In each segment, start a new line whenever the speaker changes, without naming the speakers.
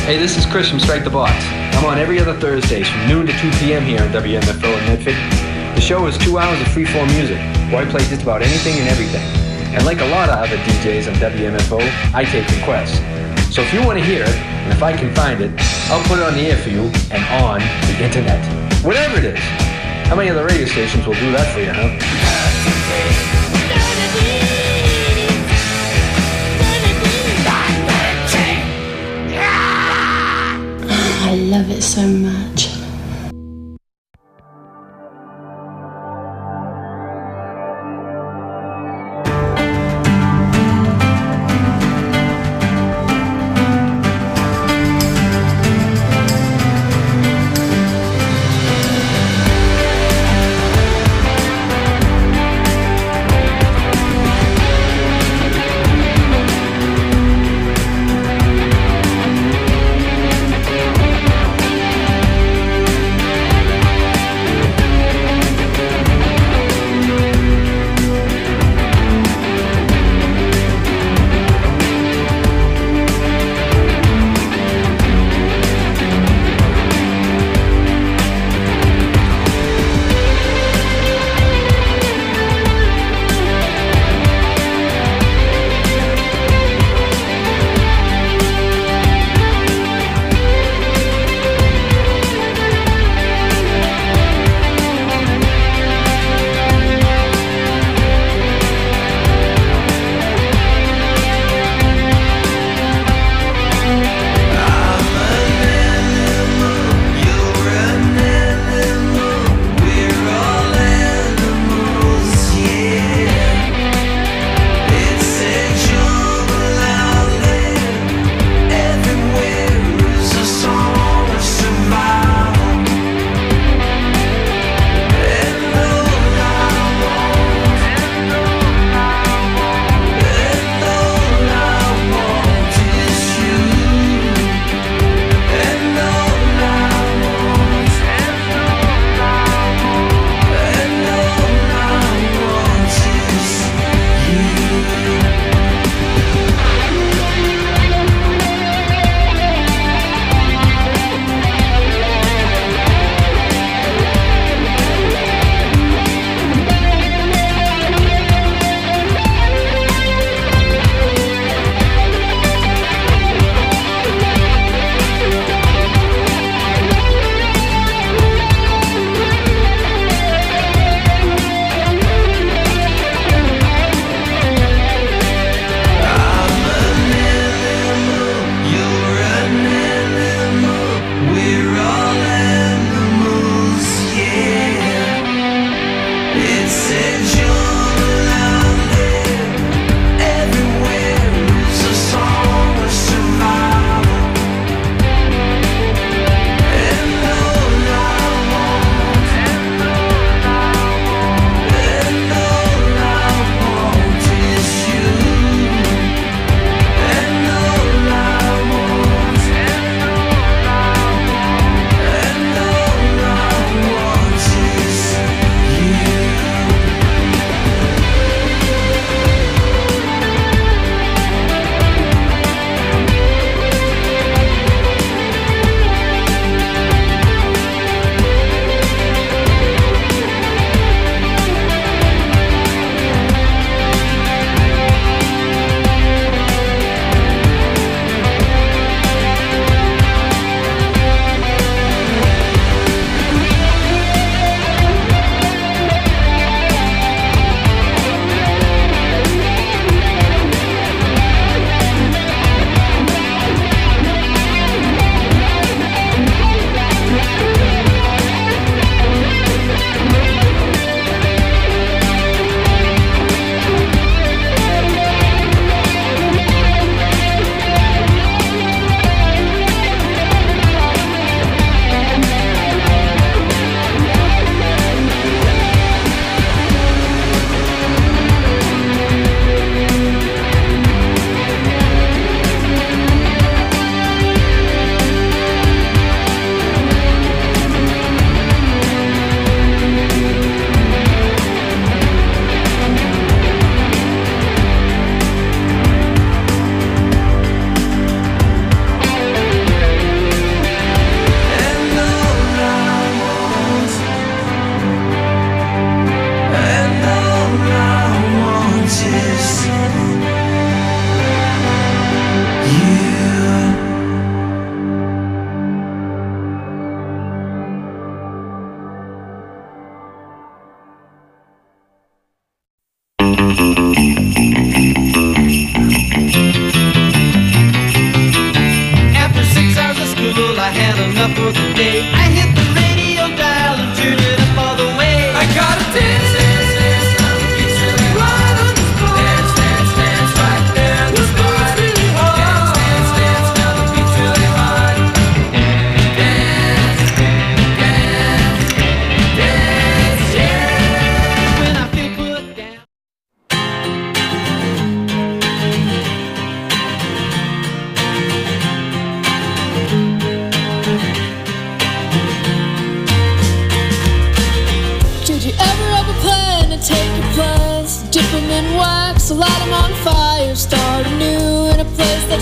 Hey, this is Chris from Strike the Box. I'm on every other Thursdays from noon to 2 p.m. here on WMFO in Medford. The show is 2 hours of free-form music, where I play just about anything and everything. And like a lot of other DJs on WMFO, I take requests. So if you want to hear it, and if I can find it, I'll put it on the air for you and on the internet. Whatever it is. How many other radio stations will do that for you, huh?
I love it so much.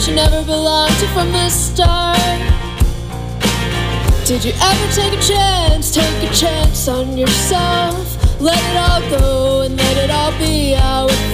that you never belonged to from the start? Did you ever take a chance on yourself? Let it all go and let it all be how it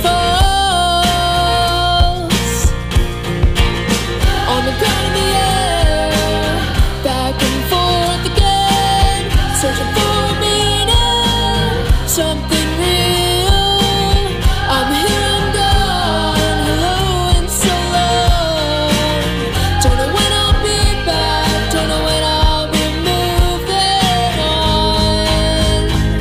falls. On the ground in the air, back and forth again, searching for a meaning, something real. I'm here, I'm gone, hello and so long. Don't know when I'll be back, don't know when I'll be moving on.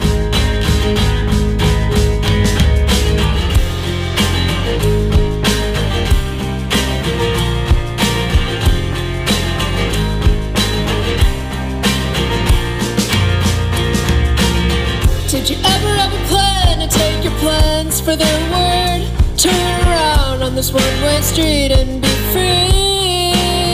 Did you ever have a plan to take your plans for their word? Turn around on this one-way street and be free.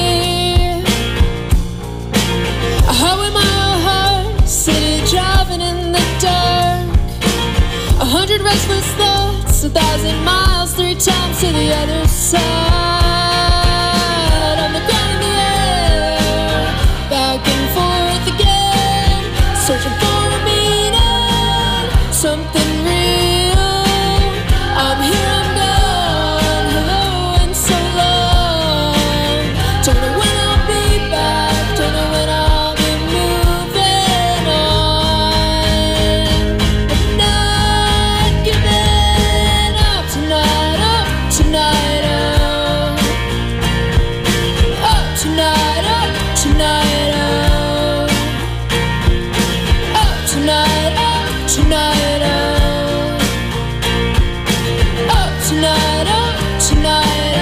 A highway mile high, city driving in the dark. 100 restless thoughts, 1,000 miles, 3 times to the other side. On the ground in the air, back and forth again, searching for a meaning, something real. I'm here, I'm gone, hello and so long. Don't know when I'll be back, don't know when I'll be moving on. But not giving up tonight, oh, tonight, oh. Oh, tonight, oh, tonight, oh. Oh, tonight, oh, tonight, oh. Oh, tonight, oh, tonight,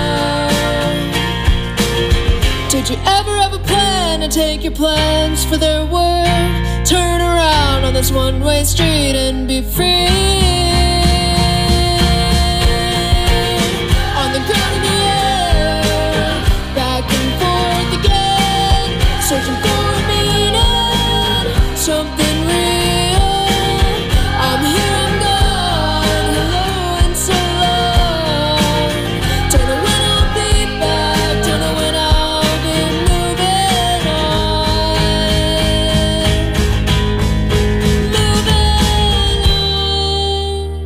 oh. Did you ever have a plan to take your plans for their word? Turn around on this one-way street and be free. On the ground in the air, back and forth again, searching for a meaning, something real. I'm here, I'm gone, hello and so long. Don't know when I'll be back, don't know when I'll be moving on. Moving on.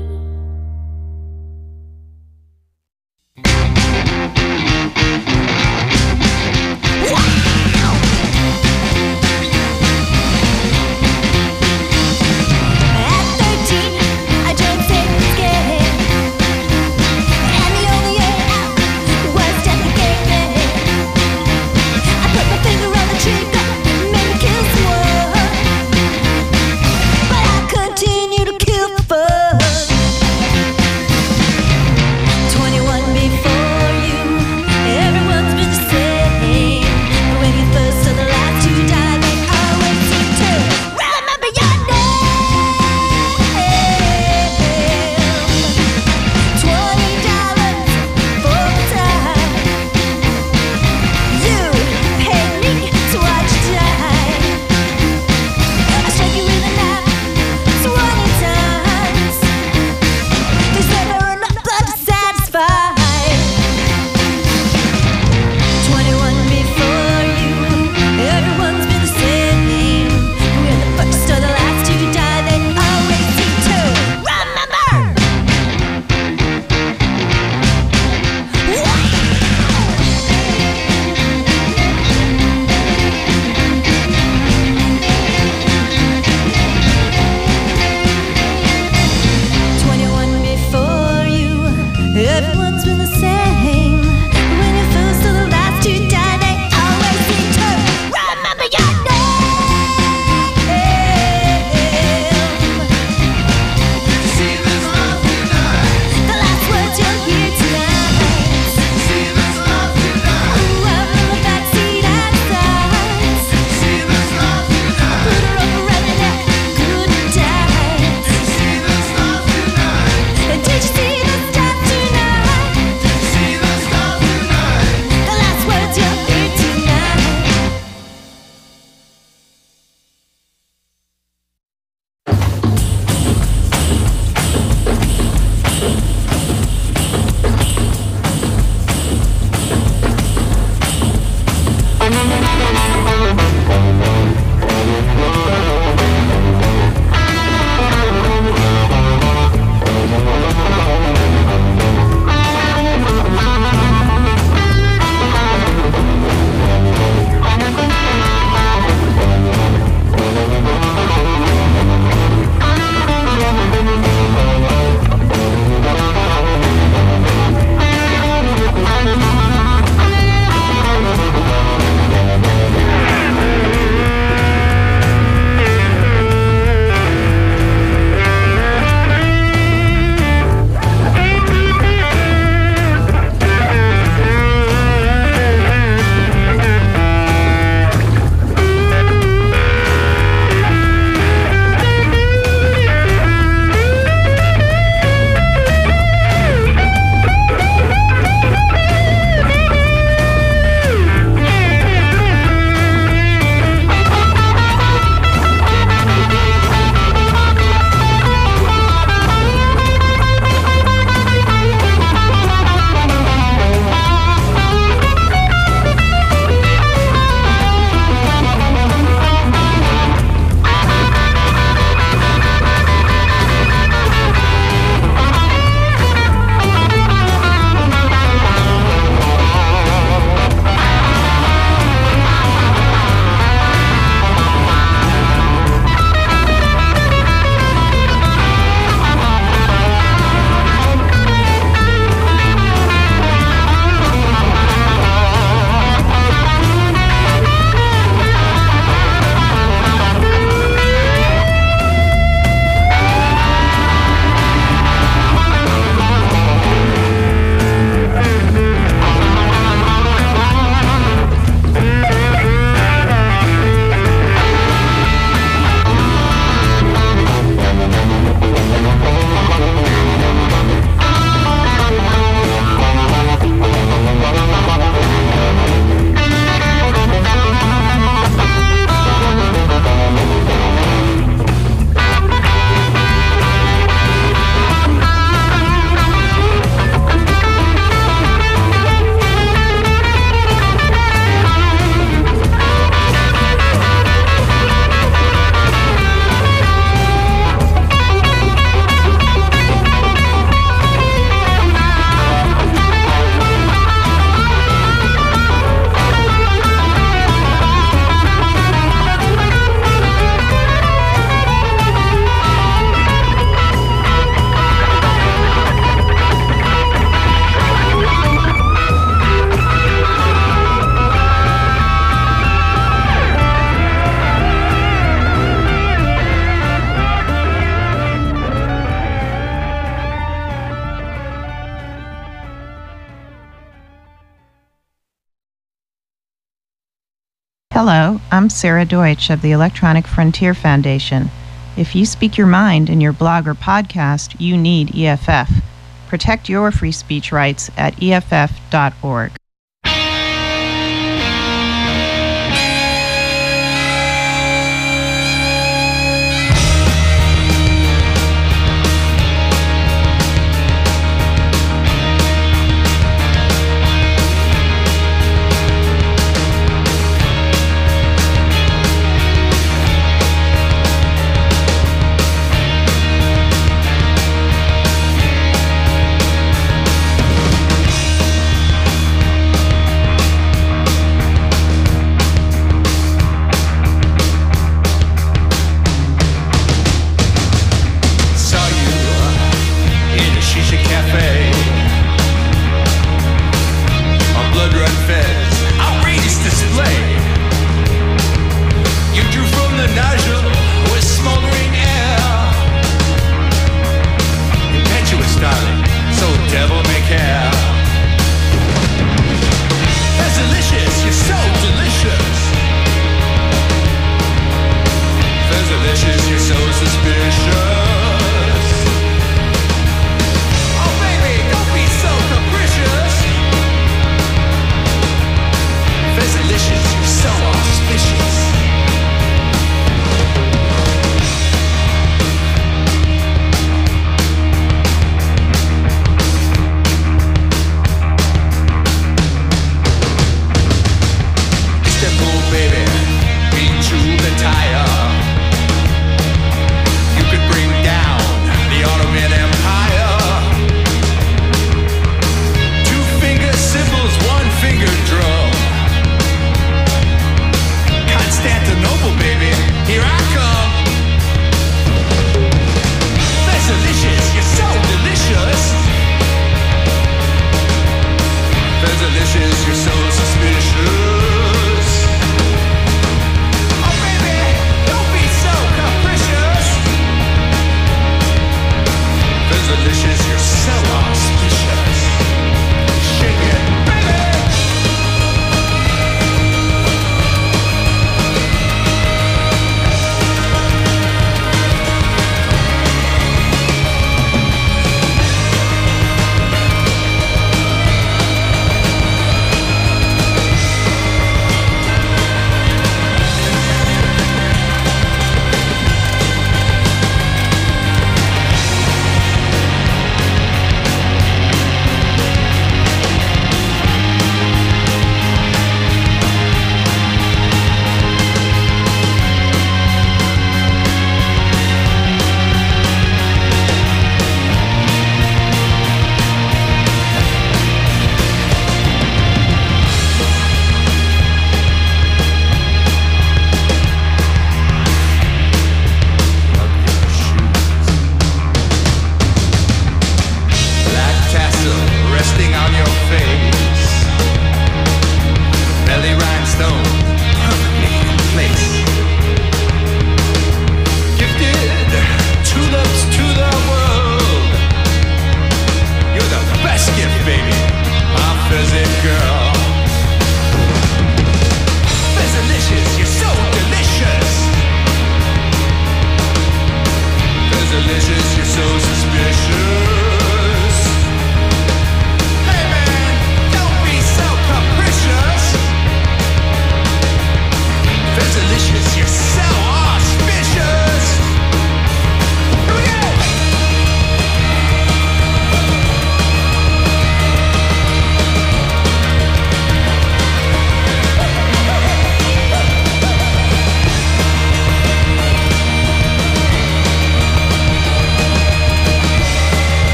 Hello, I'm Sarah Deutsch of the Electronic Frontier Foundation. If you speak your mind in your blog or podcast, you need EFF. Protect your free speech rights at EFF.org.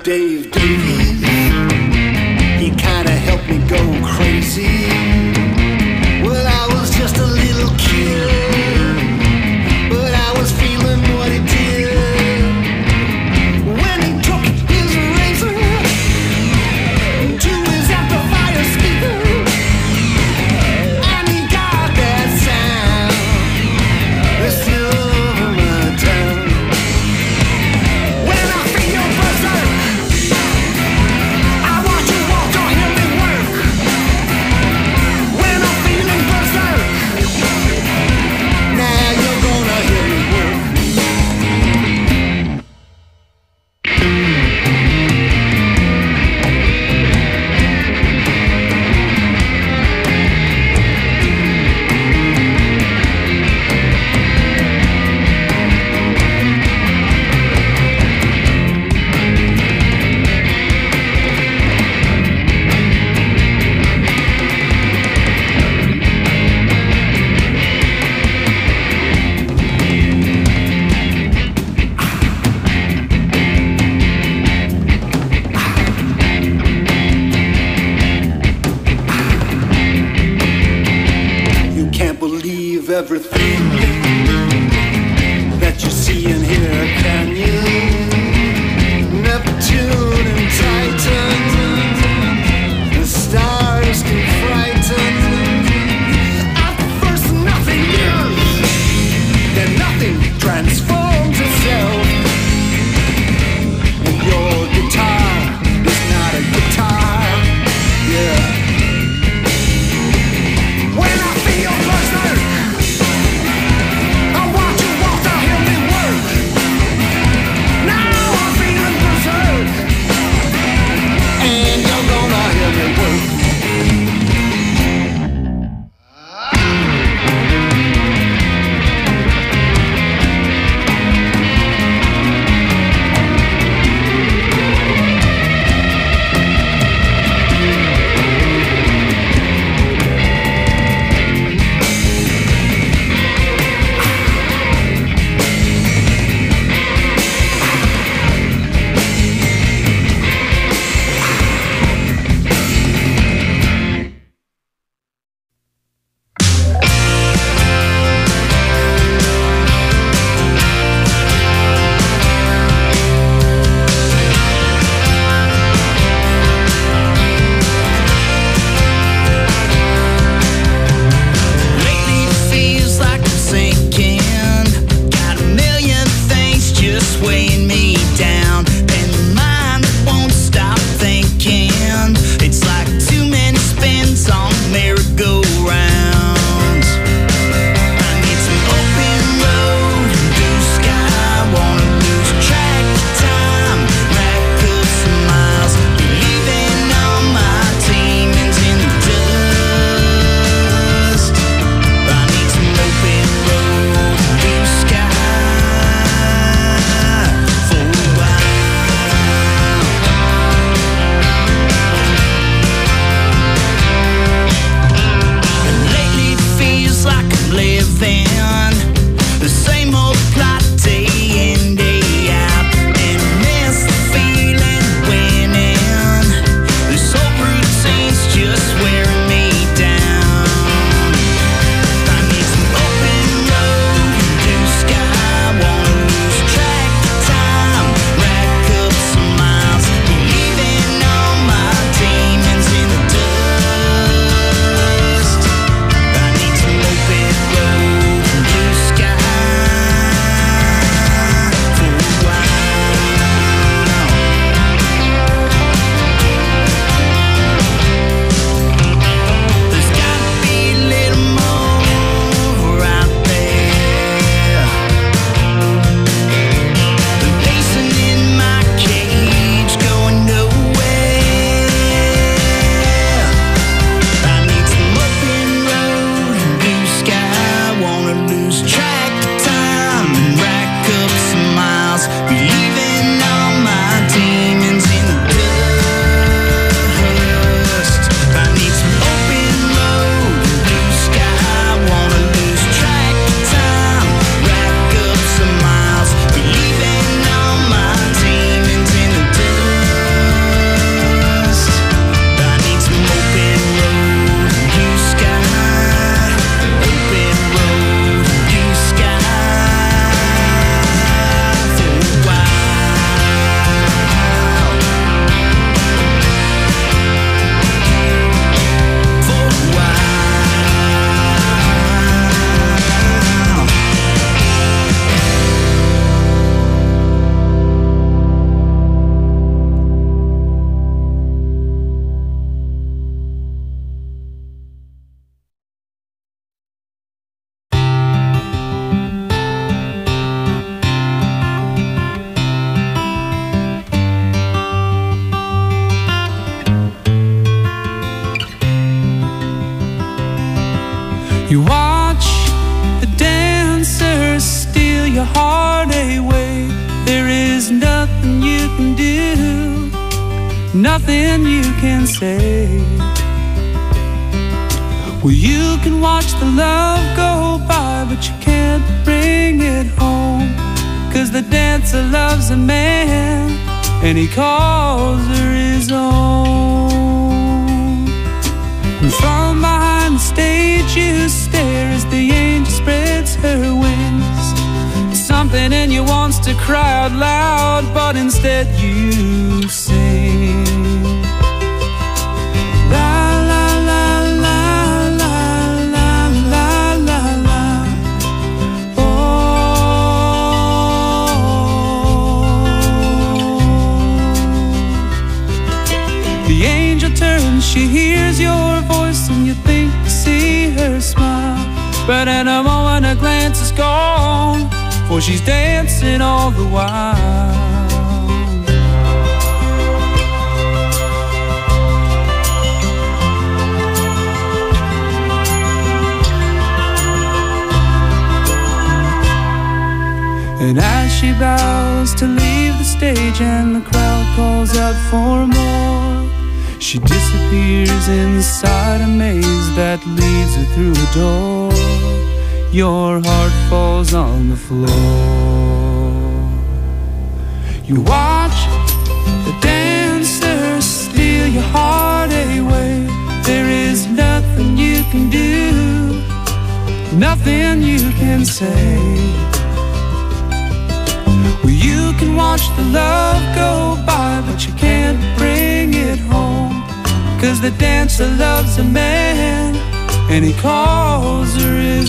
Dave Davies. He kinda helped me go crazy. Well, I was just a little kid, but I was feeling what he did. When he took his razor to his amplifier speaker, and he got that sound that's still over my town. When I feel your berserk,
your heart away. There is nothing you can do, nothing you can say. Well, you can watch the love go by, but you can't bring it home. 'Cause the dancer loves a man, and he calls her his own. And from behind the stage you stare as the angel spreads her wings. Something in you wants to cry out loud, but instead you sing. La la la la la la la la la. Oh. The angel turns, she hears your voice, and you think you see her smile. But in a moment a glance is gone, for she's dancing all the while. And as she bows to leave the stage and the crowd calls out for more, she disappears inside a maze that leads her through a door. Your heart falls on the floor. You watch the dancer steal your heart away. There is nothing you can do, nothing you can say. Well, you can watch the love go by, but you can't bring it home. 'Cause the dancer loves a man, and he calls her his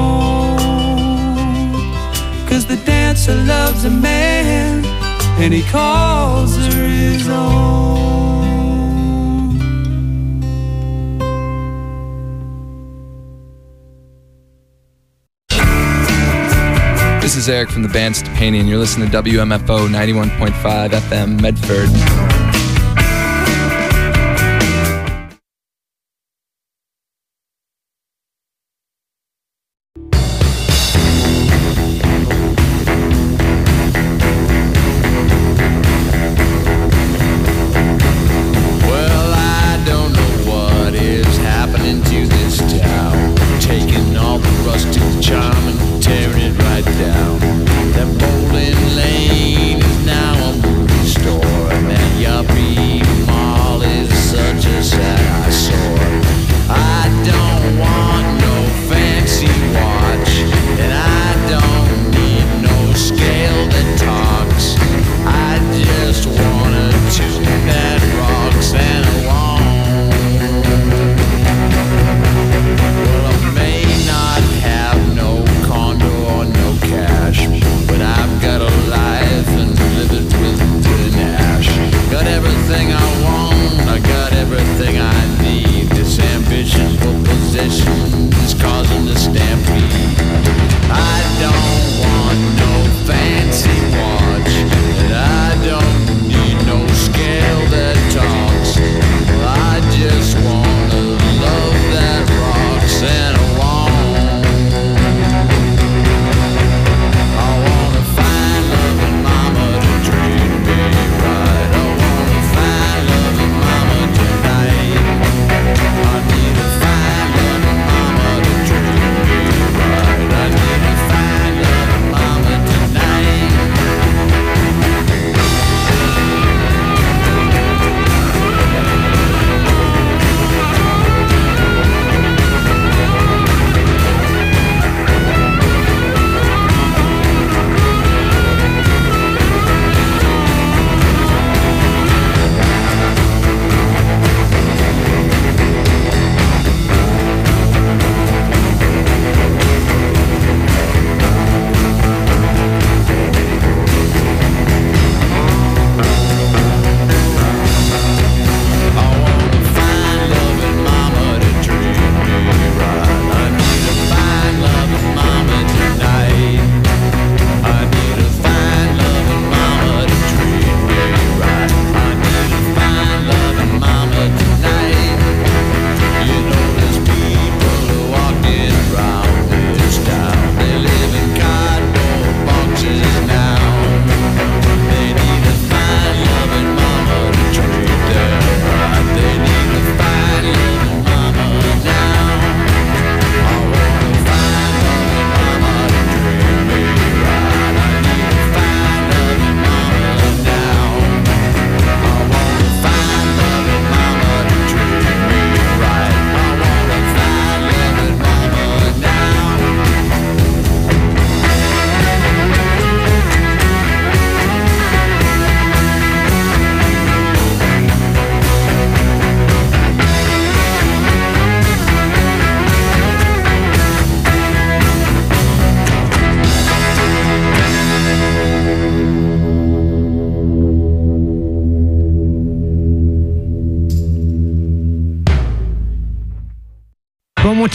own. 'Cause the dancer loves a man, and he calls her his own.
This is Eric from the band Stepani, and you're listening to WMFO 91.5 FM Medford.
That bowling lane is now a movie store, and that your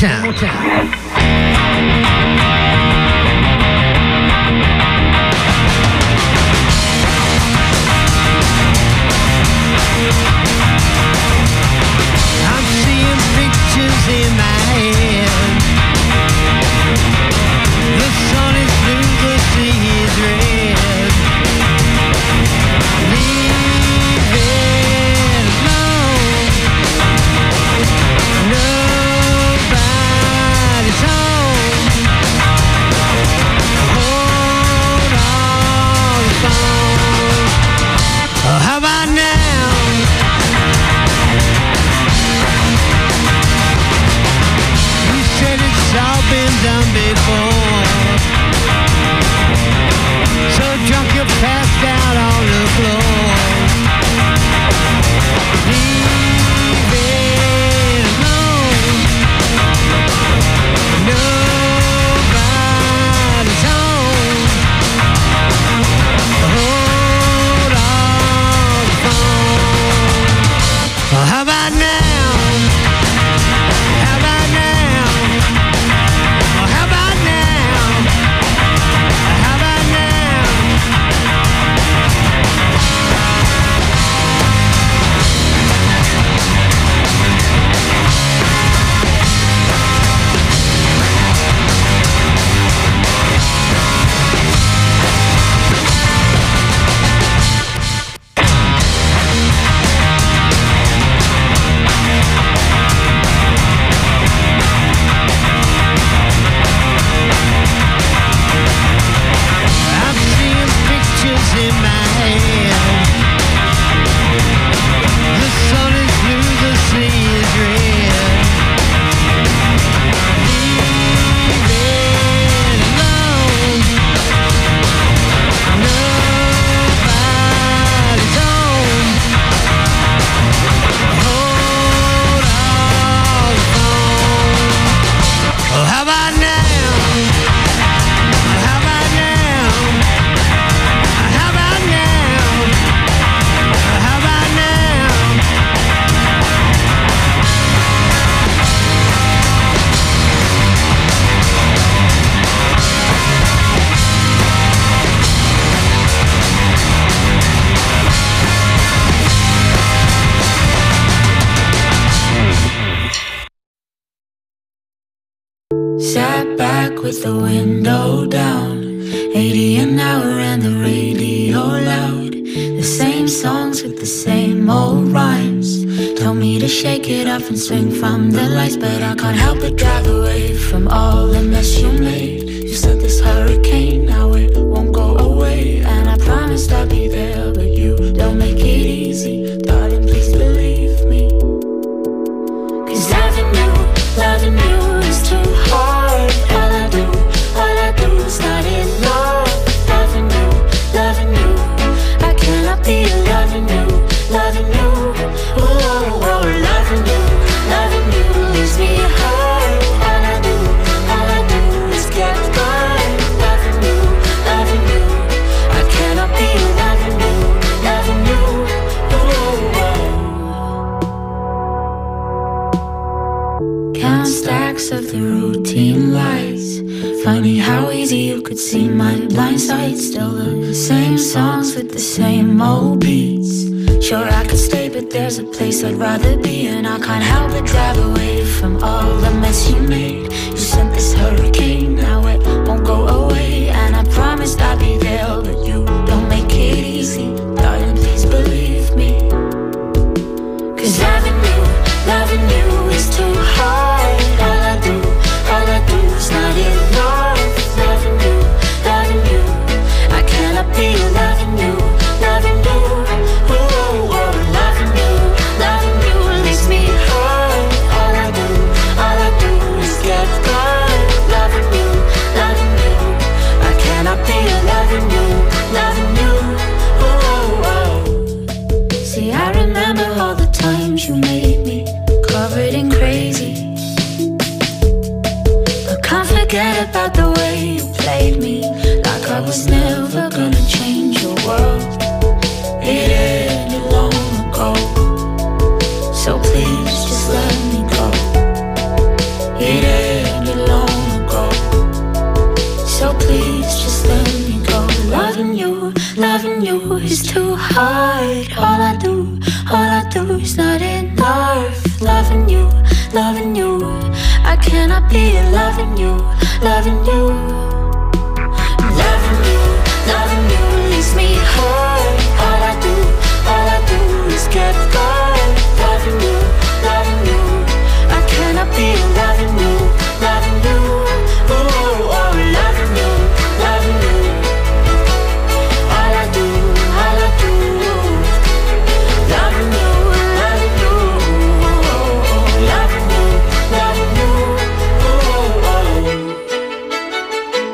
Motown. I'm seeing pictures in my head. The sun is blue, the sea is red. Leave it alone. Nobody's home. Hold on the phone. Oh, how about now? It's all been done before. So drunk you passed out on the floor. Leave it alone. Nobody's home. Hold on the phone. Well, how about now?
Sat back with the window down, 80 an hour and the radio loud. The same songs with the same old rhymes. Told me to shake it off and swing from the lights, but I can't help but drive away from all the mess you made. You said this hurricane, now it won't go away, and I promised I'd be there, but you don't make it easy. Darling, please believe me. 'Cause loving you is too hard. All I do is not enough. Loving you, I cannot be loving you. Oh, loving you leaves me hurt. All I do is get burned. Loving you, I cannot be loving you. Oh. Count stacks of the routine lights. Funny how easy you could see my blind side. Still the same songs with the same old beats. Sure I could stay, but there's a place I'd rather be, and I can't help but drive away from all the mess you made. You sent this hurricane, now it won't go away, and I promised I'd be there, but you don't make it easy. Darling, please believe me. 'Cause loving you is too hard. All I do is not enough. Loving you, I cannot be loving you. Oh, loving you leaves me hurt. All I do is get burned. Loving you, I cannot be loving you. Oh. See, I remember all the times you made me covered in crazy. But can't forget about the way you played me, like I was never gonna change your world. It ended long ago, so please just let me go. It ended loving you is too hard. All I do is not enough. Loving you, I cannot be loving you. Loving you leaves me hurt. All I do is get hurt. Loving you, I cannot be loving you. Oh, loving you. All I do, loving you. Oh, loving you.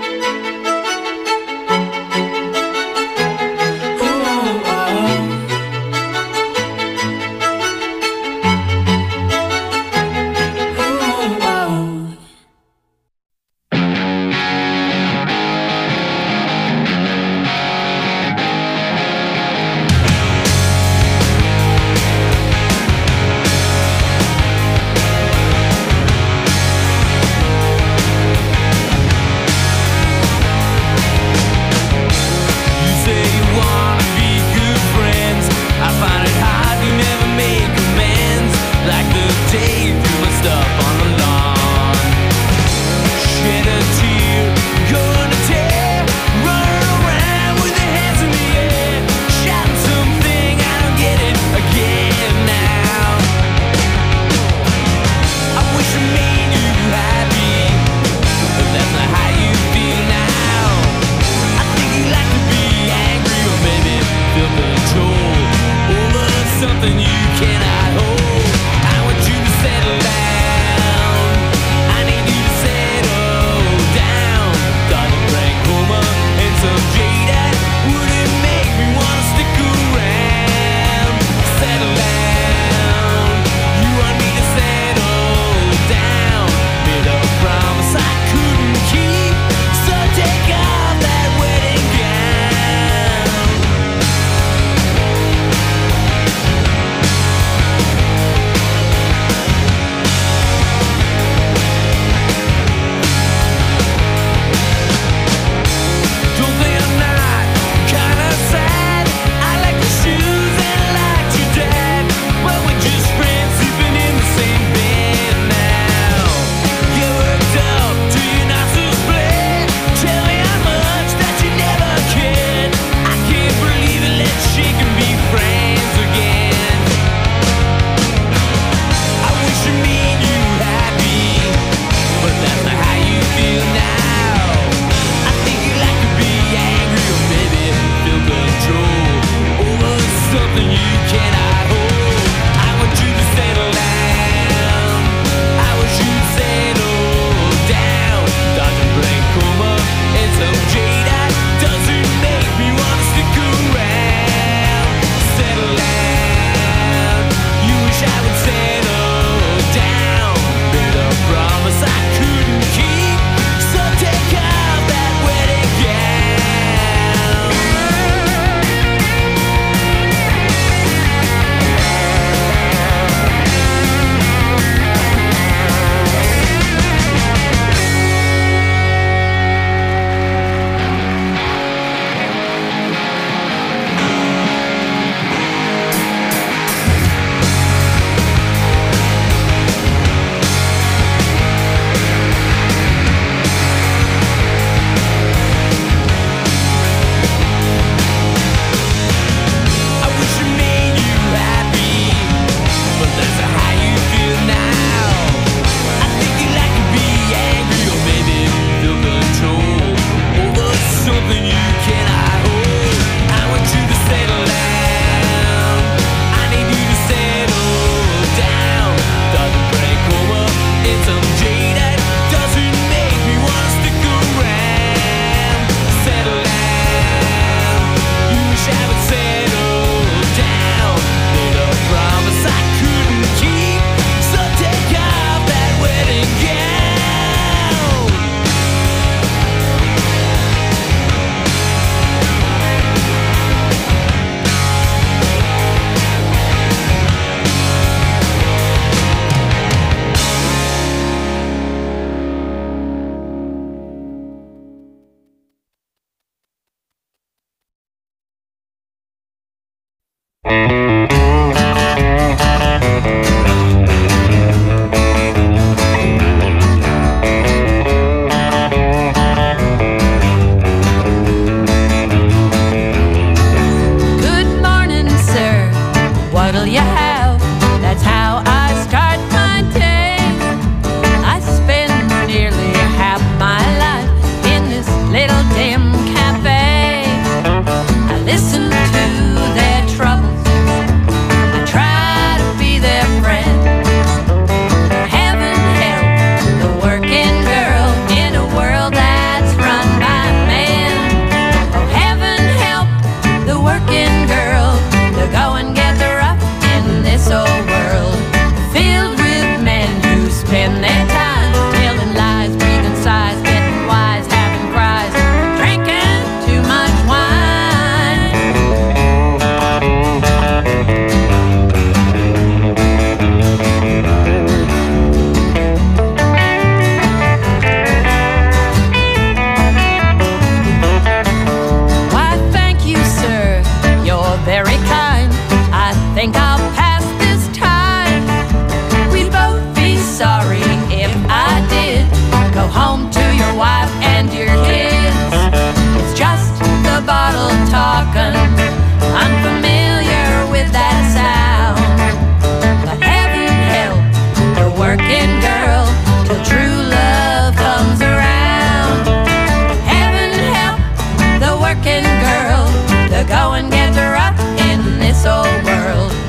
Go and get her up in this old world.